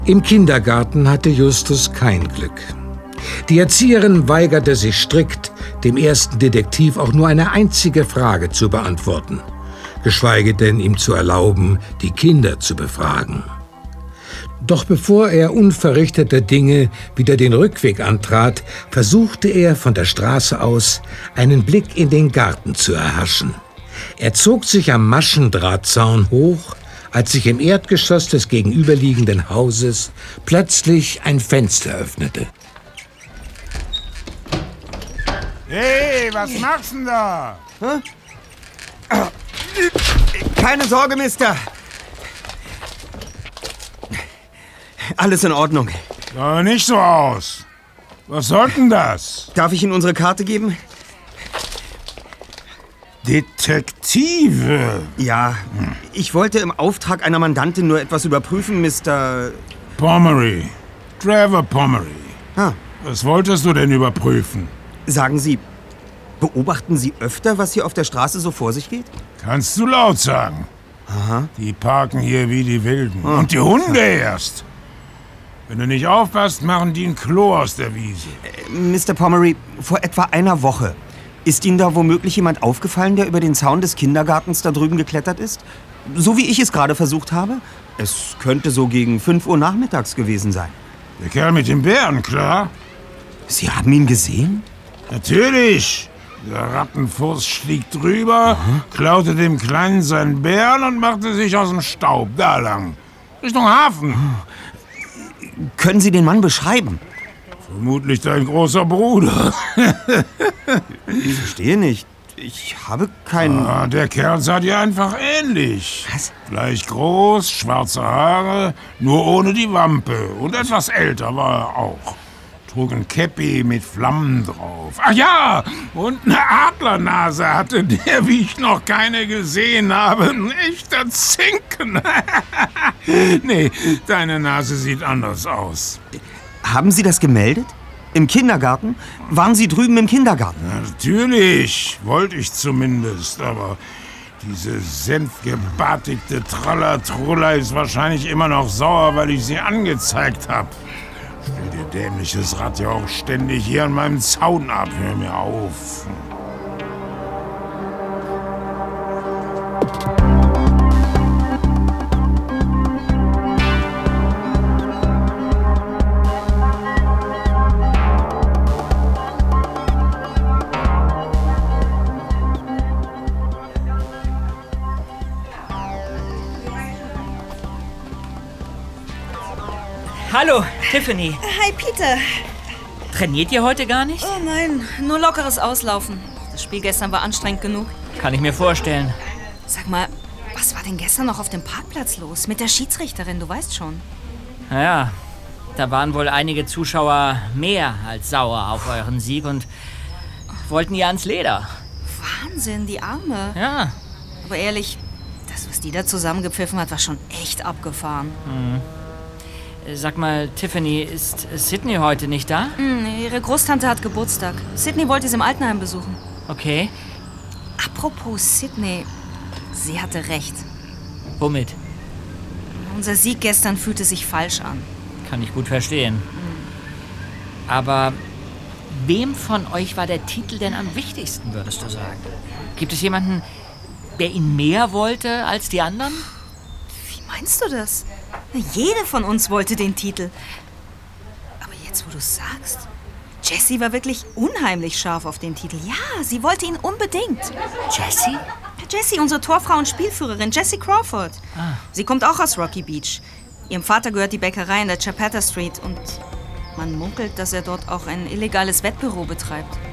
Im Kindergarten hatte Justus kein Glück. Die Erzieherin weigerte sich strikt, dem ersten Detektiv auch nur eine einzige Frage zu beantworten, geschweige denn ihm zu erlauben, die Kinder zu befragen. Doch bevor er unverrichteter Dinge wieder den Rückweg antrat, versuchte er von der Straße aus einen Blick in den Garten zu erhaschen. Er zog sich am Maschendrahtzaun hoch, als sich im Erdgeschoss des gegenüberliegenden Hauses plötzlich ein Fenster öffnete. Hey, was machst du denn da? Keine Sorge, Mister. Alles in Ordnung. Sah nicht so aus. Was soll denn das? Darf ich Ihnen unsere Karte geben? Detektive? Ja, ich wollte im Auftrag einer Mandantin nur etwas überprüfen, Mr. Pomeroy. Trevor Pomeroy. Ah, Was wolltest du denn überprüfen? sagen Sie, beobachten Sie öfter, was hier auf der Straße so vor sich geht? Kannst du laut sagen. Aha. Die parken hier wie die Wilden. Und die Hunde erst. Wenn du nicht aufpasst, machen die ein Klo aus der Wiese. Mr. Pomeroy, vor etwa einer Woche ist Ihnen da womöglich jemand aufgefallen, der über den Zaun des Kindergartens da drüben geklettert ist? So wie ich es gerade versucht habe? Es könnte so gegen 5 Uhr nachmittags gewesen sein. Der Kerl mit dem Bären, klar? Sie haben ihn gesehen? Natürlich. Der Rattenfuß stieg drüber, klaute dem Kleinen seinen Bären und machte sich aus dem Staub da lang. Richtung Hafen. Können Sie den Mann beschreiben? Vermutlich dein großer Bruder. Ich verstehe nicht. Ich habe keinen... Der Kerl sah dir einfach ähnlich. Was? Gleich groß, schwarze Haare, nur ohne die Wampe. Und etwas älter war er auch. Trug ein Käppi mit Flammen drauf. Ach ja, und eine Adlernase hatte der, wie ich noch keine gesehen habe. Ein echter Zinken. Nee, deine Nase sieht anders aus. Haben Sie das gemeldet? Im Kindergarten? Waren Sie drüben im Kindergarten? Ja, natürlich, wollte ich zumindest, aber diese senfgebartigte Trallertruller ist wahrscheinlich immer noch sauer, weil ich sie angezeigt habe. Stell dir dämliches Rad ja auch ständig hier an meinem Zaun ab. Hör mir auf. Hallo, Tiffany. Hi, Peter. Trainiert ihr heute gar nicht? Oh nein, nur lockeres Auslaufen. Das Spiel gestern war anstrengend genug. Kann ich mir vorstellen. Sag mal, was war denn gestern noch auf dem Parkplatz los? Mit der Schiedsrichterin, du weißt schon. Naja, da waren wohl einige Zuschauer mehr als sauer auf euren Sieg und wollten ihr ans Leder. Wahnsinn, die Arme. Ja. Aber ehrlich, das, was die da zusammengepfiffen hat, war schon echt abgefahren. Sag mal, Tiffany, ist Sydney heute nicht da? Ihre Großtante hat Geburtstag. Sydney wollte sie im Altenheim besuchen. Okay. Apropos Sydney, sie hatte recht. Womit? Unser Sieg gestern fühlte sich falsch an. Kann ich gut verstehen. Aber wem von euch war der Titel denn am wichtigsten, würdest du sagen? Gibt es jemanden, der ihn mehr wollte als die anderen? Wie meinst du das? Jede von uns wollte den Titel. Aber jetzt, wo du es sagst, Jessie war wirklich unheimlich scharf auf den Titel. Ja, sie wollte ihn unbedingt. Jessie? Jessie, unsere Torfrau und Spielführerin, Jessie Crawford. Sie kommt auch aus Rocky Beach. Ihrem Vater gehört die Bäckerei in der Chapata Street und man munkelt, dass er dort auch ein illegales Wettbüro betreibt.